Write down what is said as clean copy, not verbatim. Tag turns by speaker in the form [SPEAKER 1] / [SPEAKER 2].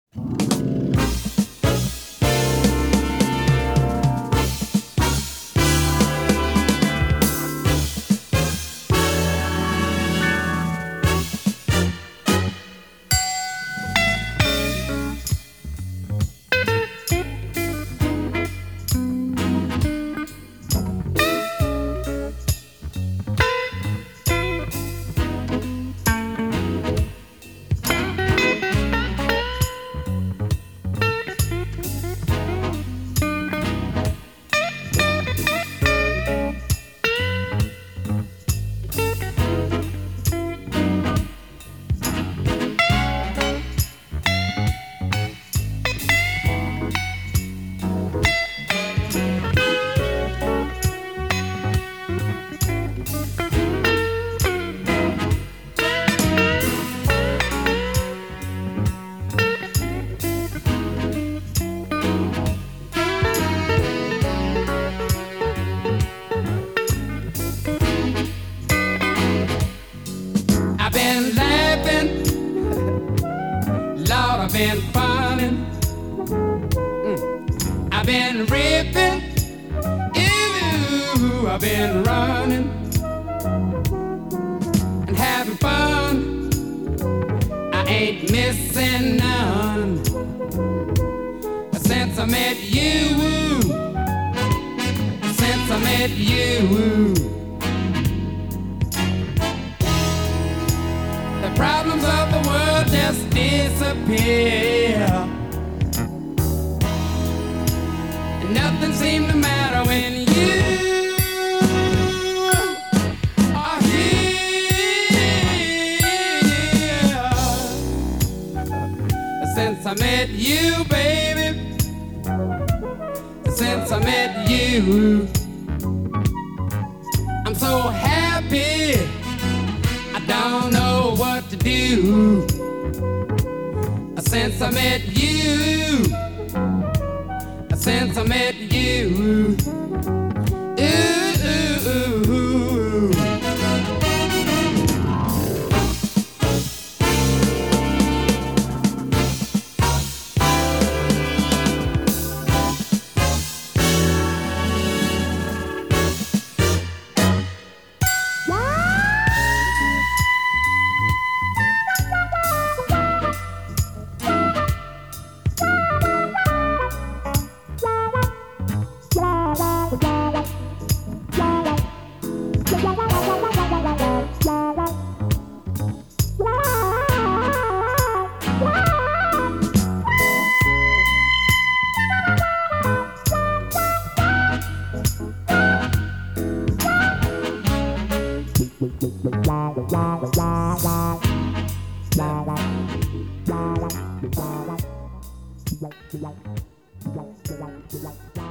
[SPEAKER 1] I've been laughing, Lord, I've been falling. I've been ripping, ew, I've been running and having fun. I ain't missing none since I met you. Since I met you. The problems of the world just disappear, and nothing seems to matter when you are here. Since I met you, baby, since I met you, I'm so happy, I don't know what to do. Since I met you, since I met you, ooh.
[SPEAKER 2] Wow.